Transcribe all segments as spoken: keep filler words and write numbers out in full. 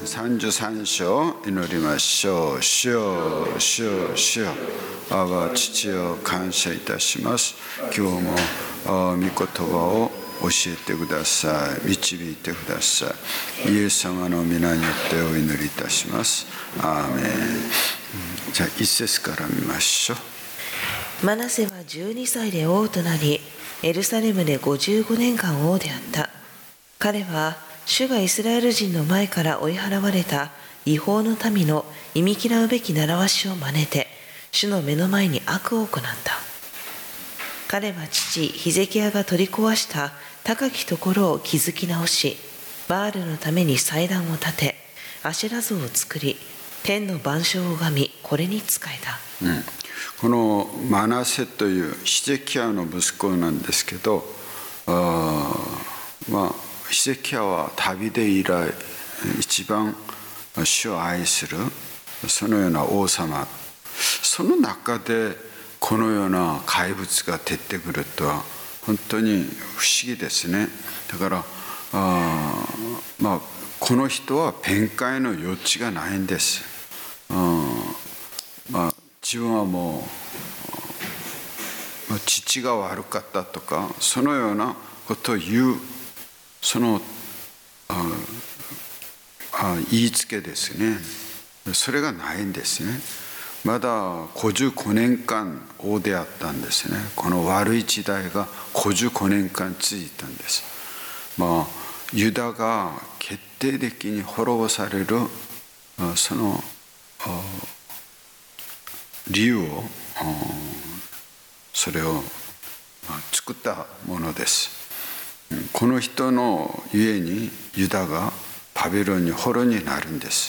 さんじゅうさん章祈りましょう。主よ、主よ、主よ、我が父を感謝いたします。今日も御言葉を教えてください。導いてください。イエス様の皆によってお祈りいたします。アーメン。じゃあ一節から見ましょう。マナセはじゅうにさいで王となり、エルサレムでごじゅうごねんかん王であった。彼は主がイスラエル人の前から追い払われた違法の民の忌み嫌うべき習わしを真似て、主の目の前に悪を行った。彼は父ヒゼキヤが取り壊した高きところを築き直し、バールのために祭壇を建て、アシェラ像を作り、天の万象を拝み、これに仕えた。 うん、このマナセというヒゼキヤの息子なんですけど、あまあヒゼキヤは旅で以来一番主を愛するそのような王様、その中でこのような怪物が出てくるとは本当に不思議ですね。だからあ、まあ、この人は弁解の余地がないんです。あ、まあ、自分はもう父が悪かったとかそのようなことを言うそのああ言いつけですね。それがないんですね。まだごじゅうごねんかん王であったんですね。この悪い時代がごじゅうごねんかん続いたんです。まあユダが決定的に滅ぼされるその理由をそれを作ったものです。この人のゆえにユダがバビロンに捕虜になるんです。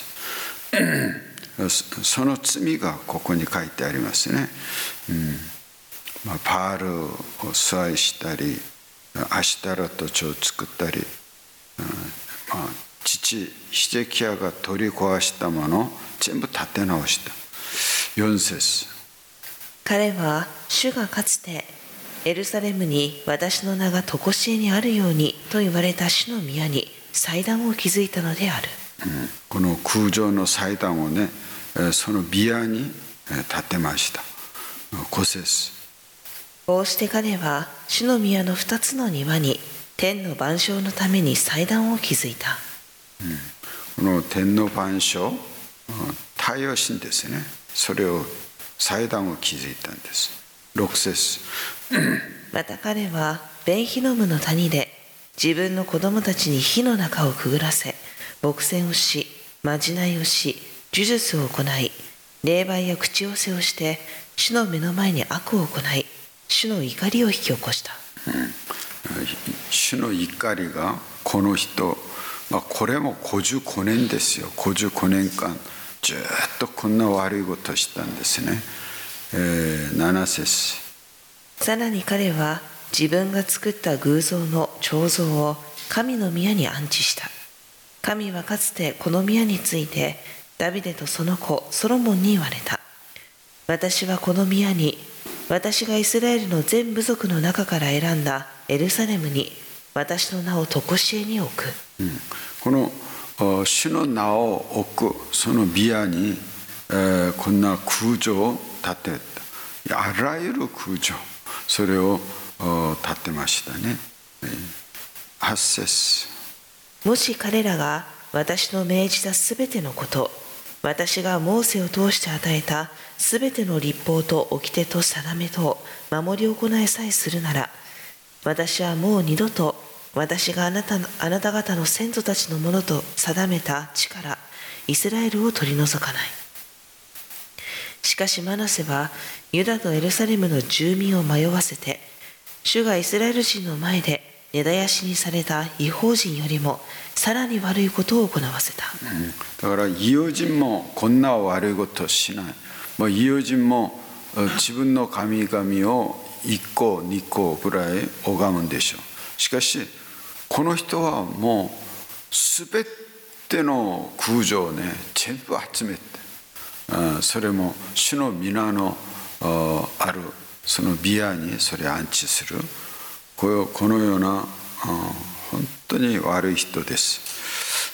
その罪がここに書いてありますね。うんまあ、パールを崇拝したりアシタラトチを作ったり、うんまあ、父ヒゼキヤが取り壊したものを全部立て直した。よん節。 彼は主がかつてエルサレムに私の名が常しえにあるようにと言われた主の宮に祭壇を築いたのである。 うん、この空上の祭壇をね、その宮に建てました。ご節。 こうして彼は主の宮の二つの庭に天の万象のために祭壇を築いた。 うん、この天の万象、太陽神ですね。それを祭壇を築いたんです。ろく節。 また彼はベンヒノムの谷で自分の子供たちに火の中をくぐらせ、牧戦をし、まじないをし、呪術を行い、霊媒や口寄せをして主の目の前に悪を行い、主の怒りを引き起こした。 うん、主の怒りがこの人、まあ、これもごじゅうごねんですよ。ごじゅうごねんかんずっとこんな悪いことをしたんですね。えー、なな節。 さらに彼は自分が作った偶像の彫像を神の宮に安置した。神はかつてこの宮についてダビデとその子ソロモンに言われた。私はこの宮に私がイスラエルの全部族の中から選んだエルサレムに私の名を常しえに置く。 うん、この主の名を置くその宮に、えー、こんな空城を建てた。あらゆる空城それを建てましたね。はち節。 もし彼らが私の命じたすべてのこと、私がモーセを通して与えたすべての律法と掟と定めとを守り行いさえするなら、私はもう二度と私があなたの、あなた方の先祖たちのものと定めた地からイスラエルを取り除かない。しかしマナセはユダとエルサレムの住民を迷わせて、主がイスラエル人の前で根絶やしにされた異邦人よりもさらに悪いことを行わせた。 うん、だから異邦人もこんな悪いことをしない。もう異邦人も自分の神々をいっこにこぐらい拝むんでしょう。しかしこの人はもうすべての空城をね全部集めて、それも主の皆のあるその宮にそれを安置する。このような本当に悪い人です。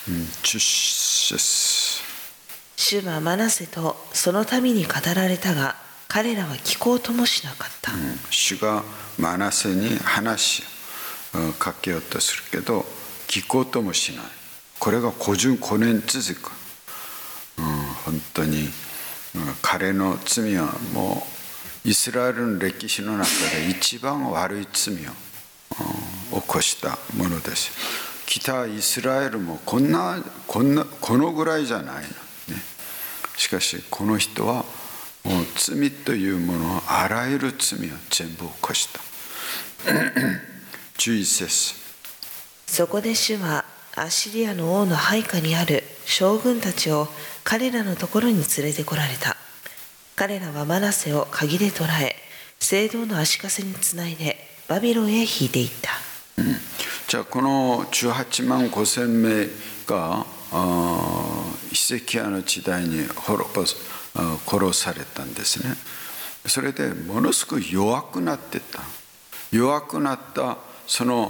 じゅっ節。 主はマナセとその民に語られたが、彼らは聞こうともしなかった。 主がマナセに話をかけようとするけど聞こうともしない。これがごじゅうごねん続く。うん、本当に、うん、彼の罪はもうイスラエルの歴史の中で一番悪い罪を、うん、起こしたものです。北イスラエルもこんなこんなこのぐらいじゃないの、ね、しかしこの人はもう罪というものをあらゆる罪を全部起こしたじゅういち節。 そこで主はアッシリアの王の配下にある将軍たちを彼らのところに連れてこられた。彼らはマナセを鍵で捕らえ、聖堂の足かせにつないでバビロンへ引いていった。 うん、じゃあこのじゅうはちまんごせんめいがヒゼキヤの時代に滅ぼす殺されたんですね。それでものすごい弱くなってた。弱くなったその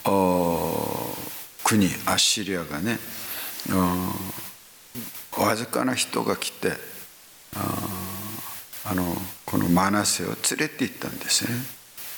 国アッシリアがね、わずかな人が来てあのこのマナセを連れて行ったんですね。うん、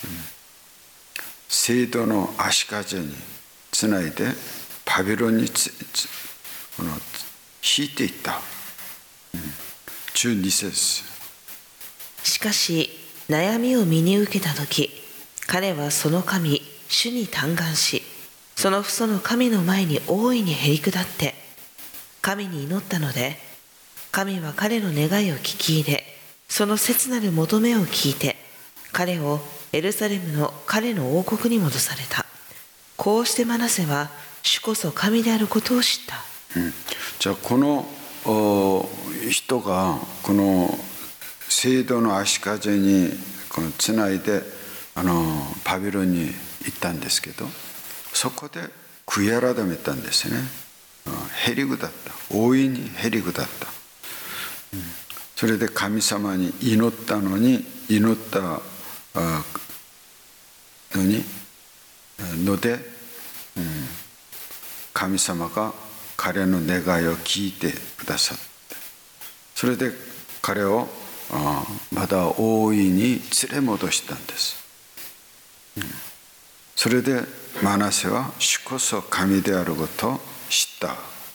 聖堂の足かせにつないでバビロンにつつこの引いていった。うん、じゅうに節。 しかし悩みを身に受けたとき、彼はその神主に嘆願し、その父祖の神の前に大いにへり下って神に祈ったので、神は彼の願いを聞き入れ、その切なる求めを聞いて彼をエルサレムの彼の王国に戻された。こうしてマナセは主こそ神であることを知った。 うん、じゃあこの人がこの聖堂の足かせにこのつないであのバビロンに行ったんですけど、そこで悔い改めたんですね。へりくだった。大いにへりくだった。うん、それで神様に祈ったのに祈ったのにので、うん、神様が彼の願いを聞いてくださって、それで彼をまだ大いに連れ戻したんです。うん、それでマナセは主こそ神であることを知った。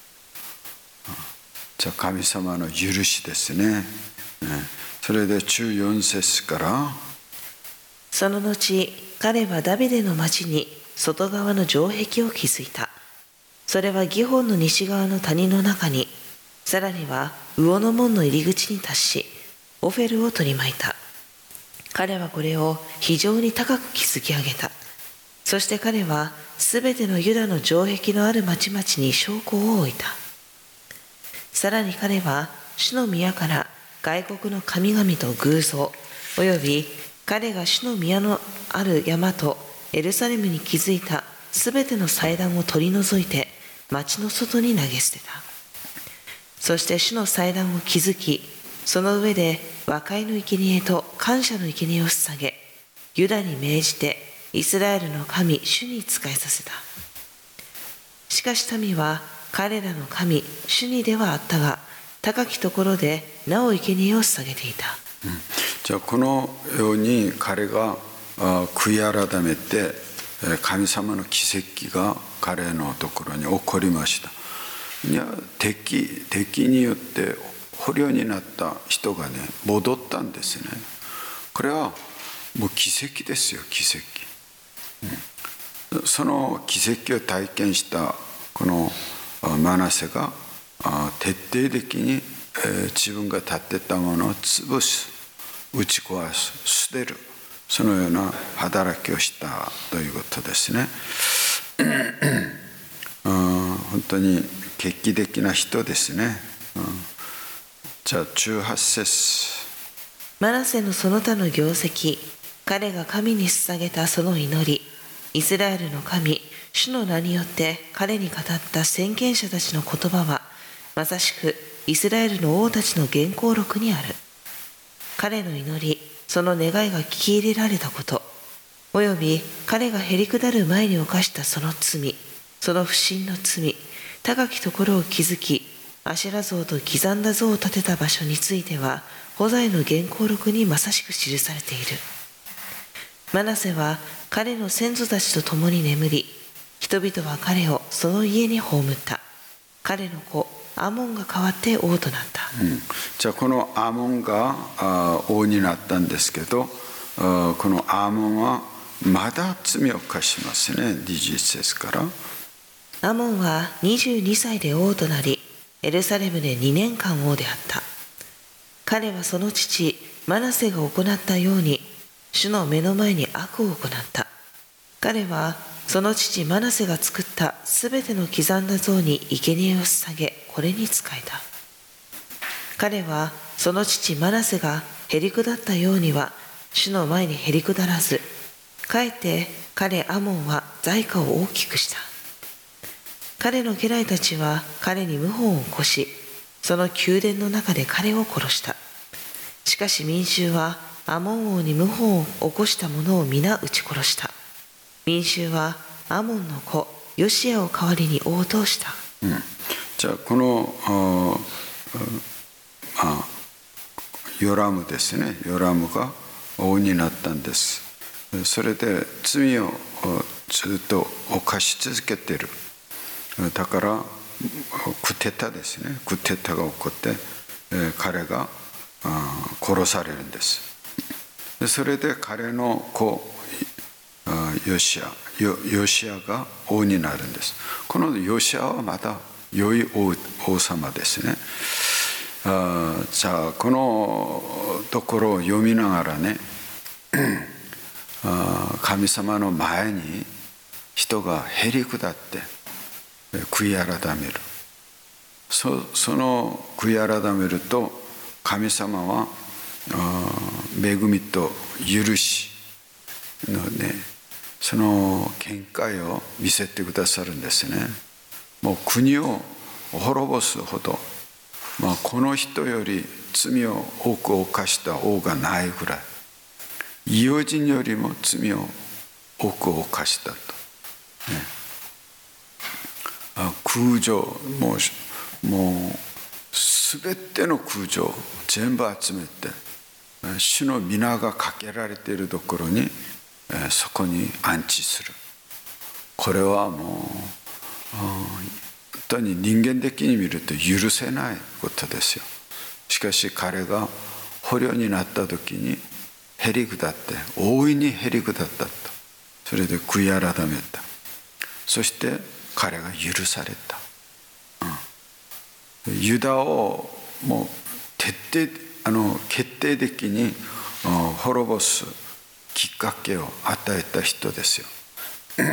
じゃあ神様の許しですね。それでじゅうよん節から、 その後彼はダビデの町に外側の城壁を築いた。それはギホンの西側の谷の中に、さらには魚の門の入り口に達し、オフェルを取り巻いた。彼はこれを非常に高く築き上げた。そして彼はすべてのユダの城壁のある町々に将校を置いた。さらに彼は主の宮から外国の神々と偶像、および彼が主の宮のある山とエルサレムに築いたすべての祭壇を取り除いて町の外に投げ捨てた。そして主の祭壇を築き、その上で和解の生贄と感謝の生贄を捧げ、ユダに命じてイスラエルの神主に仕えさせた。しかし民は彼らの神主にではあったが、高きところでなお生贄を捧げていた。 うん、じゃあこのように彼が悔い改めて神様の奇跡が彼のところに起こりました。いや、敵敵によって捕虜になった人がね戻ったんですね。これはもう奇跡ですよ、奇跡。うん、その奇跡を体験したこのマナセが徹底的に自分が立ってたものを潰す、打ち壊す、捨てる、そのような働きをしたということですね。本当に劇的な人ですね。うん、じゃあじゅうはち節。 マナセのその他の業績、彼が神に捧げたその祈り、イスラエルの神主の名によって彼に語った先見者たちの言葉は、まさしくイスラエルの王たちの原稿録にある。彼の祈り、その願いが聞き入れられたこと、および彼がへりくだる前に犯したその罪、その不信の罪、 高きところを築き、アシェラ像と刻んだ像を建てた場所については、ホザイの原稿録にまさしく記されている。マナセは彼の先祖たちと共に眠り、人々は彼をその家に葬った。彼の子アモンが代わって王となった。 うん、じゃあこのアモンがあ王になったんですけど、あこのアモンはまだ罪を犯しますね。にじゅういち節から。 アモンはにじゅうにさいで王となり、エルサレムでにねんかん王であった。彼はその父マナセが行ったように、主の目の前に悪を行った。彼はその父マナセが作ったすべての刻んだ像に生贄を捧げ、これに仕えた。彼はその父マナセがへりくだったようには主の前にへりくだらず、かえって彼アモンは財貨を大きくした。彼の家来たちは彼に謀反を起こし、その宮殿の中で彼を殺した。しかし民衆はアモン王に謀反を起こした者を皆撃ち殺した。民衆はアモンの子ヨシアを代わりに王とした。 うん、じゃあこのああヨラムですね。ヨラムが王になったんです。それで罪をずっと犯し続けている。だからクテタですね。クテタが起こって、えー、彼が殺されるんです。でそれで彼の子ヨシアヨ、ヨシアが王になるんです。このヨシアはまた良い 王, 王様ですね。あじゃあこのところを読みながらねあ神様の前に人がへりくだって悔い改める。 そ, その悔い改めると神様は恵みと許しのね、その見解を見せてくださるんですね。もう国を滅ぼすほど、まあ、この人より罪を多く犯した王がないぐらい、異邦人よりも罪を多く犯したと、ね、あ空城もうもう全ての空城を全部集めて主の皆がかけられているところにそこに安置する。これはもう本当に人間的に見ると許せないことですよ。しかし彼が捕虜になった時にへりくだって大いにへりくだったと。それで悔い改めた。そして彼が許された、うん、ユダをもう徹底あの決定的に滅ぼすきっかけを与えた人ですよ、うん、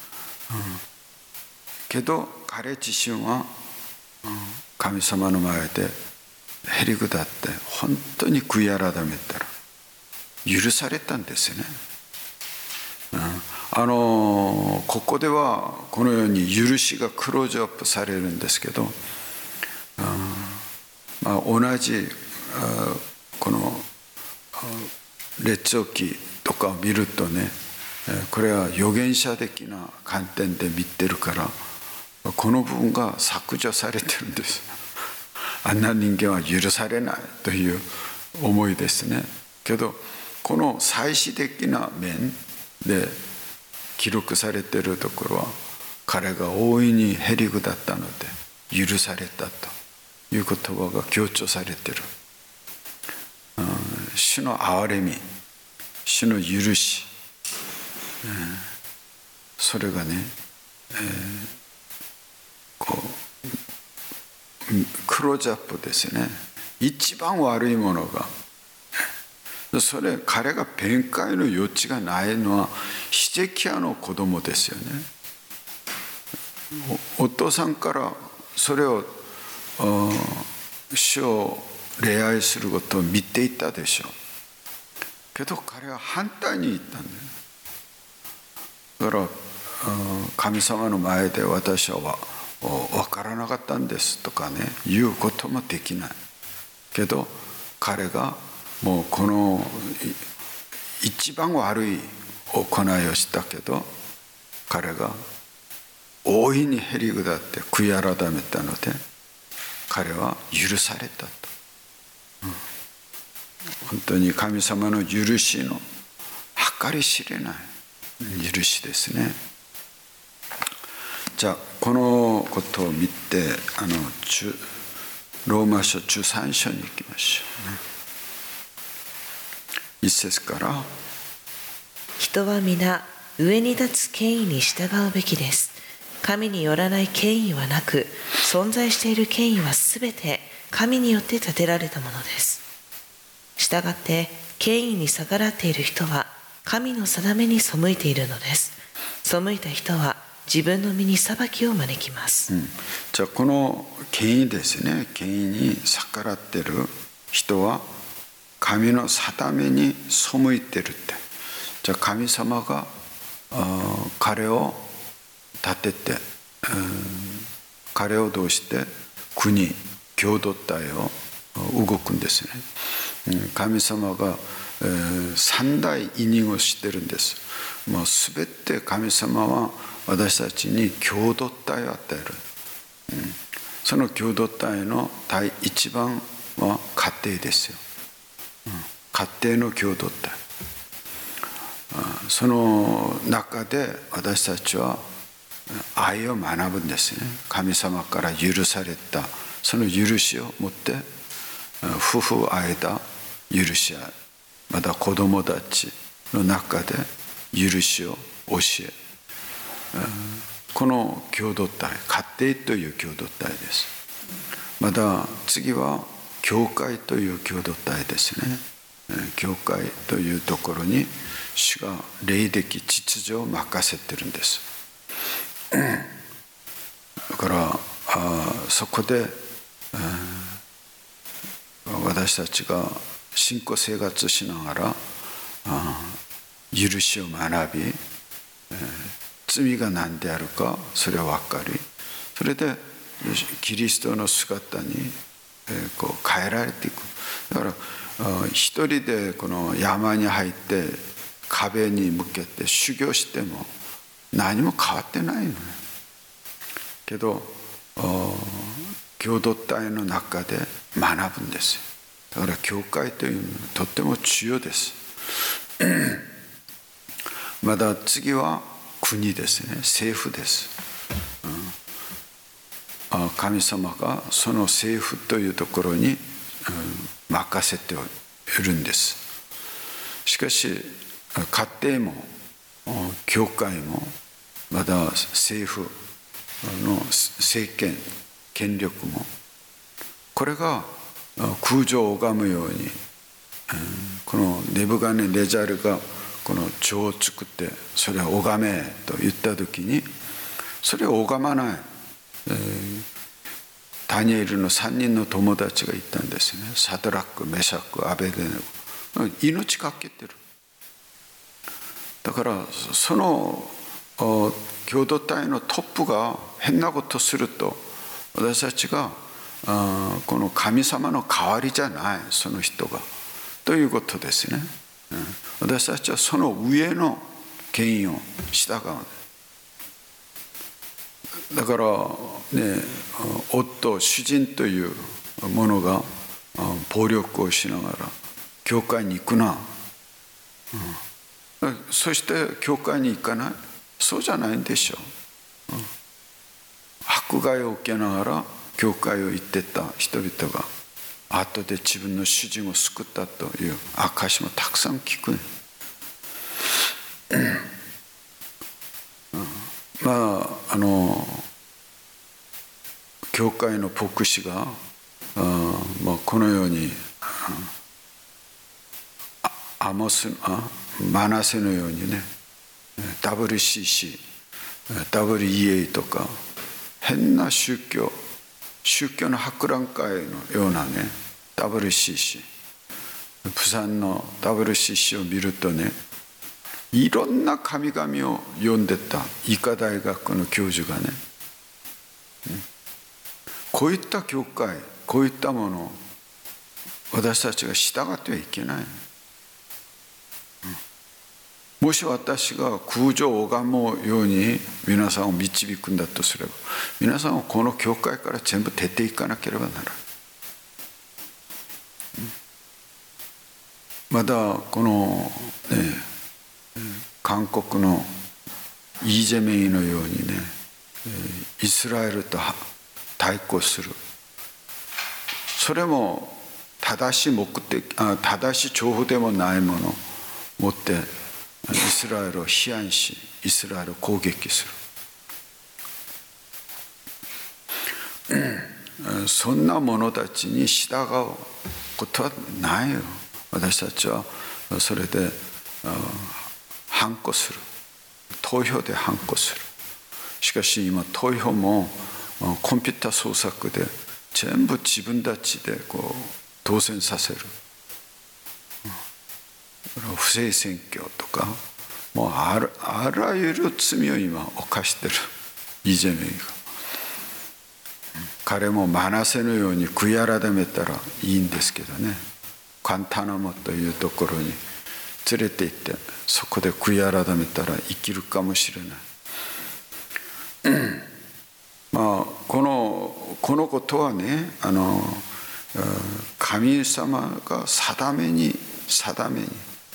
けど彼自身は神様の前でへりくだって本当に悔い改めたら許されたんですよね、うん、あのここではこのように許しがクローズアップされるんですけど、うんまあ、同じこの列王記とかを見るとね、これは預言者的な観点で見てるからこの部分が削除されてるんです。あんな人間は許されないという思いですね。けどこの祭祀的な面で記録されているところは彼が大いにへりくだったので許されたという言葉が強調されている。主の憐れみ、主の許し、えー、それがね、えー、こうクローズアップですね。一番悪いものがそれ彼が弁解の余地がないのはヒゼキヤの子供ですよね。 お, お父さんからそれを主を礼拝することを見ていたでしょうけど彼は反対に言ったんだよ。だから神様の前で私は分からなかったんですとかね言うこともできないけど彼がもうこの一番悪い行いをしたけど彼が大いにへりくだって悔い改めたので彼は許されたと、うん、本当に神様の許しの計り知れない許しですね。じゃあこのことを見てあのローマ書じゅうさん章に行きましょうね。一節から、 人は皆上に立つ権威に従うべきです。神によらない権威はなく、存在している権威はすべて神によって立てられたものです。したがって権威に逆らっている人は神の定めに背いているのです。背いた人は自分の身に裁きを招きます、 うん、じゃあこの権威ですね、権威に逆らっている人は神の定めに背いてるって。じゃあ神様が彼を立てて、彼をどうして国共同体を動くんですね。神様が三大委任をしてるんです。もうすべて神様は私たちに共同体を与える、うん、その共同体の第一番は家庭ですよ、うん、家庭の共同体。その中で私たちは愛を学ぶんですね。神様から許されたその許しを持って夫婦間許し合い、また子供たちの中で許しを教え、この共同体、家庭という共同体です。また次は教会という共同体ですね。教会というところに主が霊的秩序を任せてるんです。だからあそこで私たちが信仰生活しながら許しを学び、罪が何であるかそれを分かり、それでキリストの姿にこう変えられていく。だから一人でこの山に入って壁に向けて修行しても何も変わってないのね。けど共同体の中で学ぶんですよ。だから教会というのはとっても重要です。また次は国ですね、政府です。うん、神様がその政府というところに、うん、任せているんです。しかし家庭も教会もまた政府の政権権力もこれが空城を拝むように、うん、このネブカネネザルがこの帳を作ってそれを拝めと言った時にそれを拝まない、えー、ダニエルのさんにんの友達がいたんですね。サドラック、メシャク、アベデネゴ、命かけてる。だからその共同体のトップが変なことすると私たちがこの神様の代わりじゃないその人がということですね。私たちはその上の権威を従う。だからね、夫主人というものが暴力をしながら教会に行くな、うん、そして教会に行かない、そうじゃないんでしょう、うん、迫害を受けながら教会を行ってた人々が後で自分の主人を救ったという証もたくさん聞く、うんうん、まああの教会の牧師があ、まあ、このようにアモスあマナセのようにね ダブリューシーシー、ダブリューイーエー とか変な宗教宗教の博覧会のようなね ダブリューシーシー、 プサンの ダブリューシーシー を見るとね、いろんな神々を読んでた医科大学の教授がね、こういった教会、こういったものを私たちが従ってはいけない、 もし私が空情拝むように皆さんを導くんだとすれば、皆さんはこの教会から全部出ていかなければならない。まだこのね、韓国のイ・ジェミョンのようにね、イスラエルと対抗する、それも正しい目的、あ、正しい情報でもないものを持ってイスラエルを批判し、イスラエルを攻撃する。そんな者たちに従うことはないよ。私たちはそれで反抗する。投票で反抗する。しかし今投票もコンピュータ操作で全部自分たちでこう当選させる。不正選挙とかもうあら、あらゆる罪を今犯してるイ・ジェミョンが。彼もマナセのように悔い改めたらいいんですけどね、カンタナモというところに連れて行って、そこで悔い改めたら生きるかもしれない。まあこのこのことはね、あの神様が定めに定めに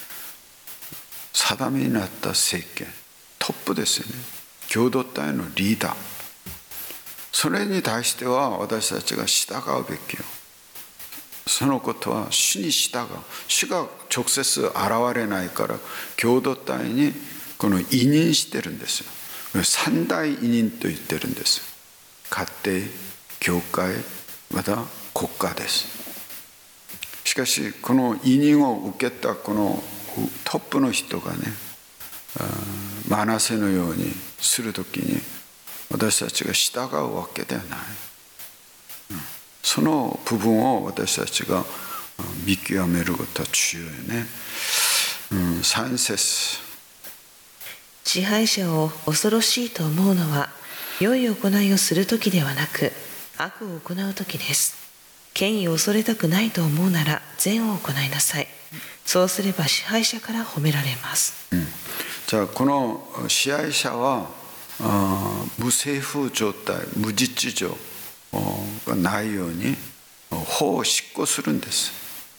定めになった政権、トップですよね、共同体のリーダー、それに対しては私たちが従うべきよ。そのことは主に従う。主が直接現れないから共同体にこの委任してるんですよ。三大委任と言ってるんです。家庭、教会、また国家です。しかしこの委任を受けたこのトップの人がね、マナセのようにするときに私たちが従うわけではない。その部分を私たちが見極めることは重要よね。さん節。 支配者を恐ろしいと思うのは良い行いをするときではなく悪を行うときです。権威を恐れたくないと思うなら善を行いなさい。そうすれば支配者から褒められます。 うん、じゃあこの支配者はあ無政府状態、無実情がないように法を執行するんです。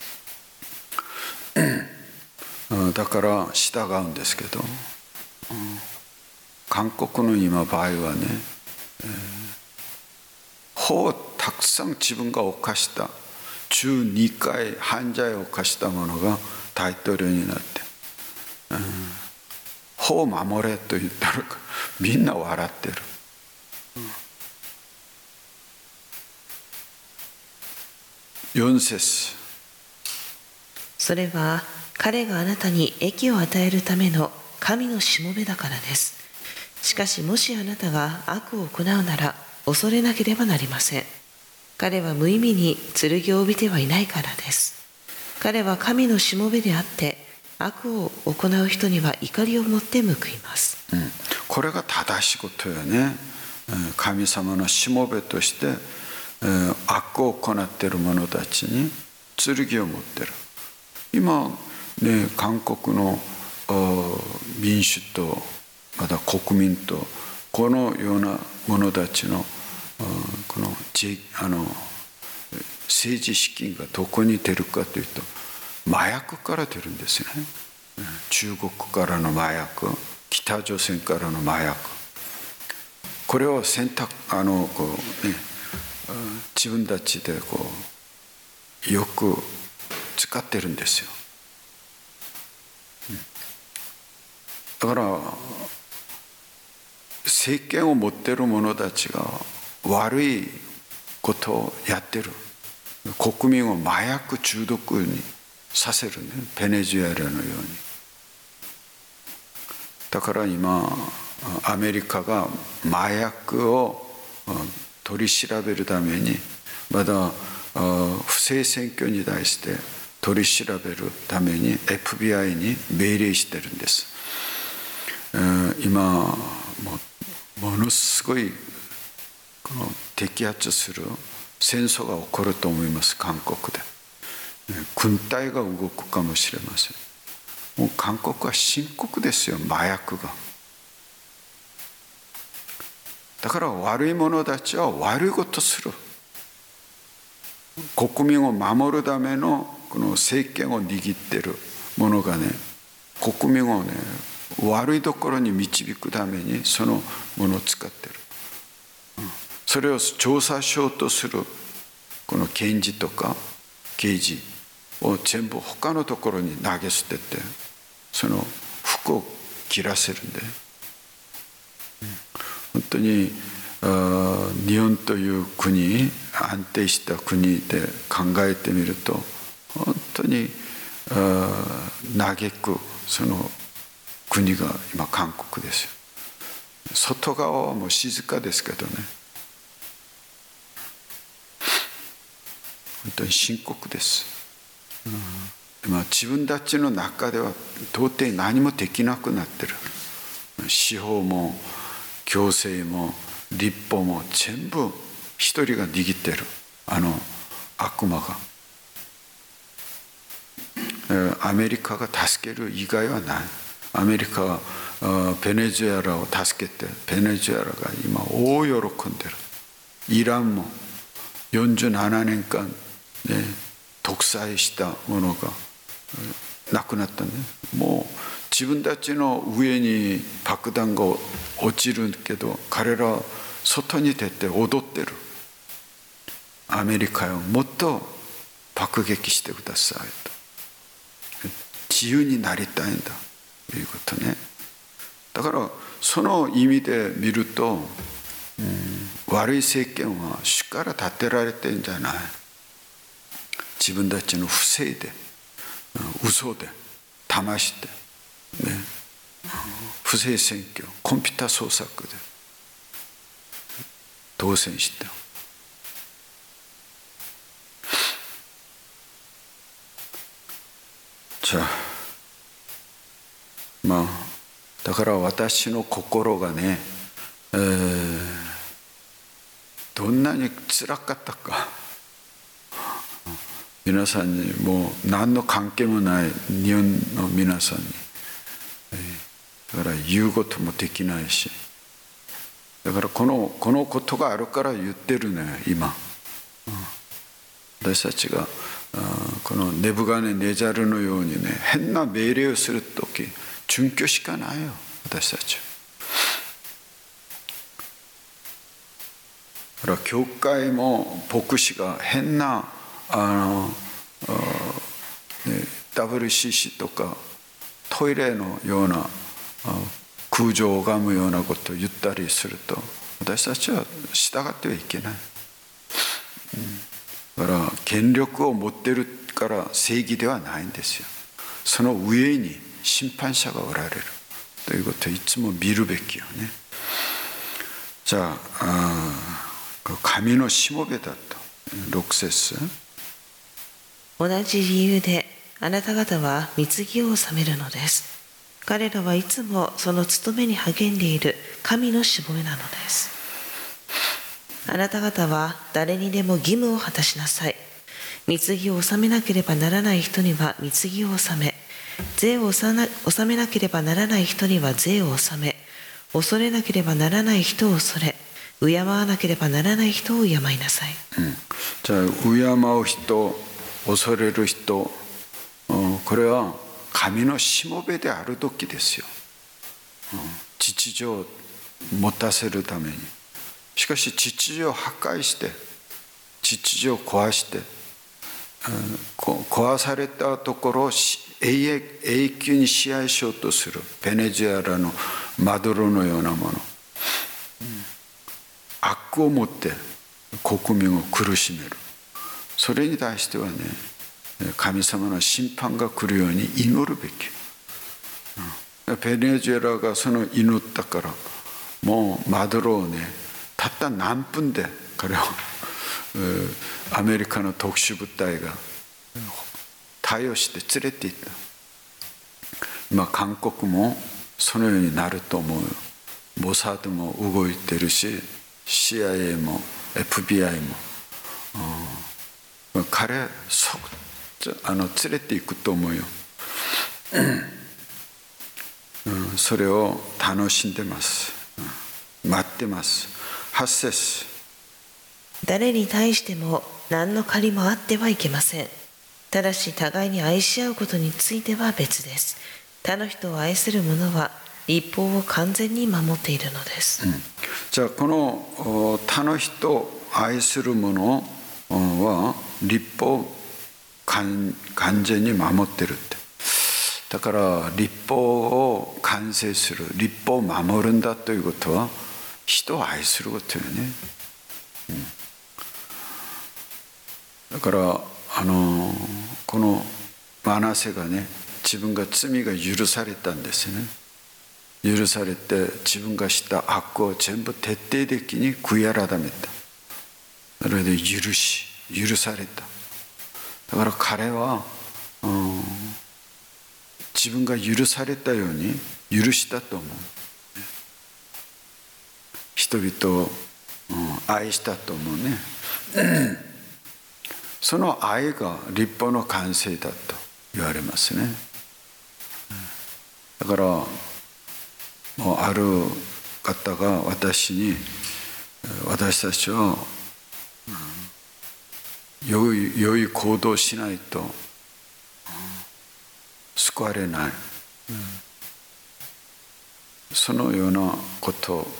だから従うんですけど、韓国の今場合はね、法をたくさん自分が犯したじゅうにかい犯罪を犯した者が大統領になって、法を守れと言ったらみんな笑ってる。よん節。 それは彼があなたに益を与えるための神のしもべだからです。しかしもしあなたが悪を行うなら恐れなければなりません。彼は無意味に剣を帯びてはいないからです。彼は神のしもべであって悪を行う人には怒りを持って報います。 うん、これが正しいことよね。神様のしもべとして悪を行っている者たちに剣を持っている。今ね、韓国の民主とまた国民とこのような者たちのこのあの政治資金がどこに出るかというと麻薬から出るんですよね。中国からの麻薬、北朝鮮からの麻薬、これを選択あのこう、ね、自分たちでこうよく使ってるんですよ。だから政権を持っている者たちが悪いことをやってる。国民を麻薬中毒にさせるね、ベネズエラのように。だから今アメリカが麻薬を取り調べるためにまだ不正選挙に対して取り調べるために エフビーアイ に命令してるんです。今ものすごいこの摘発する戦争が起こると思います。韓国で軍隊が動くかもしれません。 もう韓国は深刻ですよ、麻薬が。だから悪い者たちは悪いことする。国民を守るためのこの政権を握っている者がね、国民をね悪いところに導くためにそのものを使っている。それを調査しようとするこの検事とか刑事を全部他のところに投げ捨てて、その服を切らせるんで、本当に日本という国、安定した国で考えてみると本当に嘆くその国が今韓国ですよ。外側はもう静かですけどね、本当に深刻です。うん、まあ、自分たちの中では到底何もできなくなってる。司法も行政も立法も全部一人が握ってる、あの悪魔が。アメリカが助ける以外はない。アメリカはベネズエラを助けて、ベネズエラが今大喜んでる。イランもよんじゅうななねんかん、ね、独裁したものがなくなったね。もう自分たちの上に爆弾が落ちるけど、彼らは外に出て踊ってる。アメリカをもっと爆撃してくださいと。自由になりたいんだということね。だからその意味で見ると、うん、悪い政権は主から立てられてるんじゃない。自分たちの不正で、嘘で、騙して、ね、不正選挙、コンピュータ操作で当選した。じゃあ、まあだから私の心がね、えー、どんなに辛かったか、皆さんにもう何の関係もない日本の皆さんに、だから言うこともできないし、だからこのこのことがあるから言ってるのよ今。私たちがこのネブカネネザルのようにね、変な命令をするとき準拠しかないよ、私たち。だから教会も牧師が変なあの、ね、ダブリューシーシー とかトイレのような空情を拝むようなことを言ったりすると、私たちは従ってはいけない。だから権力を持ってるから正義ではないんですよ。その上に審判者がおられるということをいつも見るべきよね。じゃあ、あ神のしもべだとろく節。 同じ理由であなた方は貢ぎを納めるのです。彼らはいつもその務めに励んでいる神のしもべなのです。あなた方は誰にでも義務を果たしなさい。貢ぎを納めなければならない人には貢ぎを納め、税を納めなければならない人には税を納め、恐れなければならない人を恐れ、敬わなければならない人を敬いなさい。 うん、じゃあ敬う人、恐れる人、これは神のしもべである時ですよ。秩序を持たせるために。しかし秩序を破壊して秩序を壊して壊されたところを永永久に支配しようとするベネズエラのマドロのようなもの、悪をもって国民を苦しめる。それに対してはね、神様の審判が来るように祈るべき。ベネズエラがその祈ったから、もうマドロをね、たった何分で彼をアメリカの特殊部隊が対応して連れて行った。今韓国もそのようになると思う。モサドも動いてるし、 シーアイエー も エフビーアイ も、うん、彼そあの連れて行くと思うよ。 それを楽しんでます。待ってます。はち節。 誰に対しても何の借りもあってはいけません。ただし互いに愛し合うことについては別です。他の人を愛する者は律法を完全に守っているのです。 うん、じゃあこの他の人を愛する者は律法を完全に守ってるって。だから律法を完成する、律法を守るんだということは人を愛することよね。うん、だからあのこのマナセがね、自分が罪が許されたんですね。許されて自分がした悪を全部徹底的に悔い改めた。それで許し許された。だから彼は、うん、自分が許されたように許したと思う。人々を、うん、愛したと思うね。その愛が律法の完成だと言われますね。だからもうある方が私に、私たちは、うん、良い、良い行動をしないと、うん、救われない、うん、そのようなことを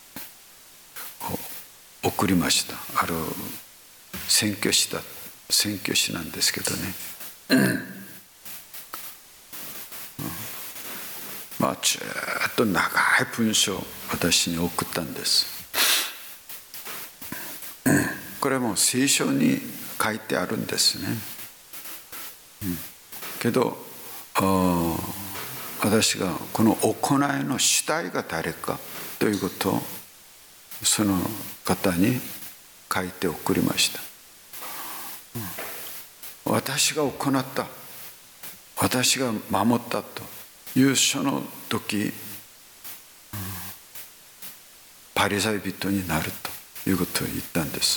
送りました。ある宣教師だ宣教師なんですけどね、うんうん、まあずっと長い文章を私に送ったんです、うん、これも聖書に書いてあるんですね、うん、けど私がこの行いの主体が誰かということをその方に書いて送りました。私が行った、私が守ったというその時、パリサイ人になるということを言ったんです。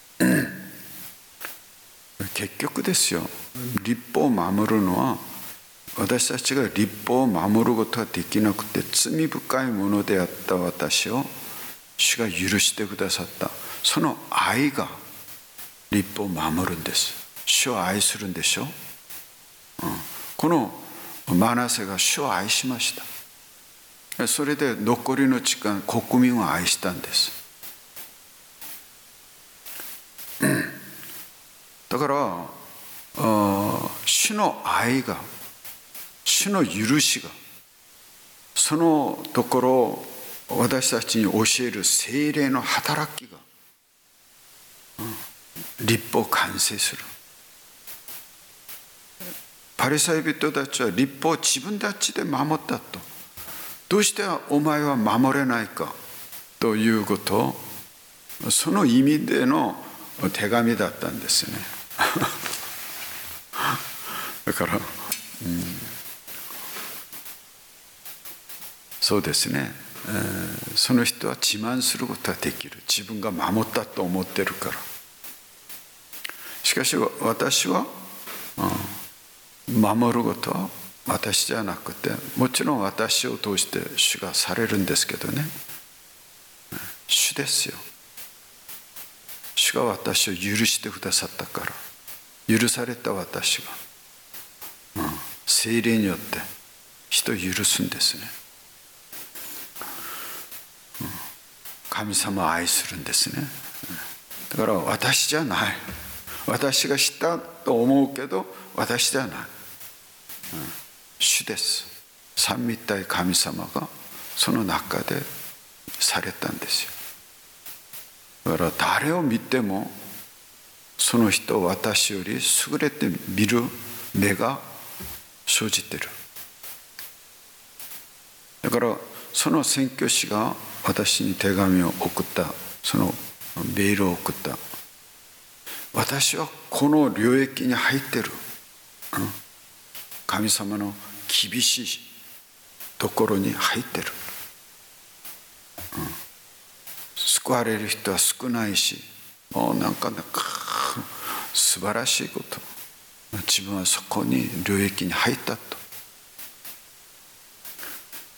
結局ですよ、律法を守るのは私たちが律法を守ることができなくて罪深いものであった私を主が許してくださった、その愛が律法を守るんです。主を愛するんでしょ、うん、このマナセが主を愛しました。それで残りの時間国民を愛したんです、うん、だから主の愛が、主の許しが、そのところを私たちに教える聖霊の働きが、うん、律法を完成する。パリサイ人たちは律法を自分たちで守ったと、どうしてお前は守れないかということを、その意味での手紙だったんですねだから、うん、そうですね、えー、その人は自慢することができる。自分が守ったと思ってるから。しかし私は、うん、守ることは私じゃなくて、もちろん私を通して主がされるんですけどね、主ですよ。主が私を許してくださったから、許された私が、うん、聖霊によって人を許すんですね、うん、神様を愛するんですね。だから私じゃない、私がしたと思うけど私じゃない、うん、主です。三位一体神様がその中でされたんですよ。だから誰を見てもその人を私より優れて見る目が生じてる。だからその宣教師が私に手紙を送った、そのメールを送った、私はこの領域に入ってる、うん、神様の厳しいところに入ってる、うん、救われる人は少ないし、もうなんかね、素晴らしいこと、自分はそこに領域に入ったと。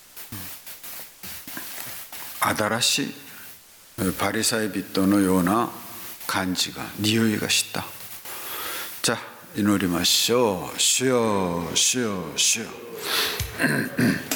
新しいパリサイ人のような感じが、匂いがした。じゃあ祈りましょう。主よ、主よ、主よ。